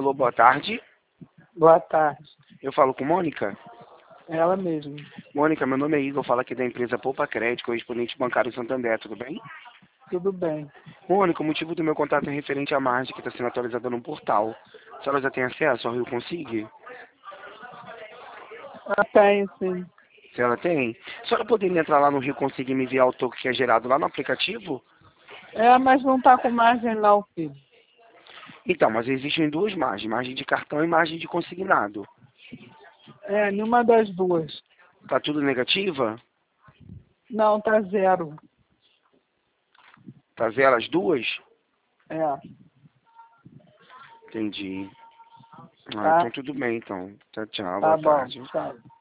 Alô, boa tarde. Boa tarde. Eu falo com Mônica? Ela mesma. Mônica, meu nome é Igor, eu falo aqui da empresa Poupa Crédito, correspondente bancário Santander, tudo bem? Tudo bem. Mônica, o motivo do meu contato é referente à margem que está sendo atualizada no portal. A senhora já tem acesso ao Rio Consigue? Tenho, sim. A senhora tem? A senhora poderia entrar lá no Rio Consigue e me enviar o token que é gerado lá no aplicativo? Mas não está com margem não, filho. Então, mas existem duas margens, margem de cartão e margem de consignado. Nenhuma das duas. Tá tudo negativa? Não, tá zero. Tá zero as duas? É. Entendi. Tá. Então tudo bem, então. Tchau, tchau. Tá Boa bom. tarde. Tchau.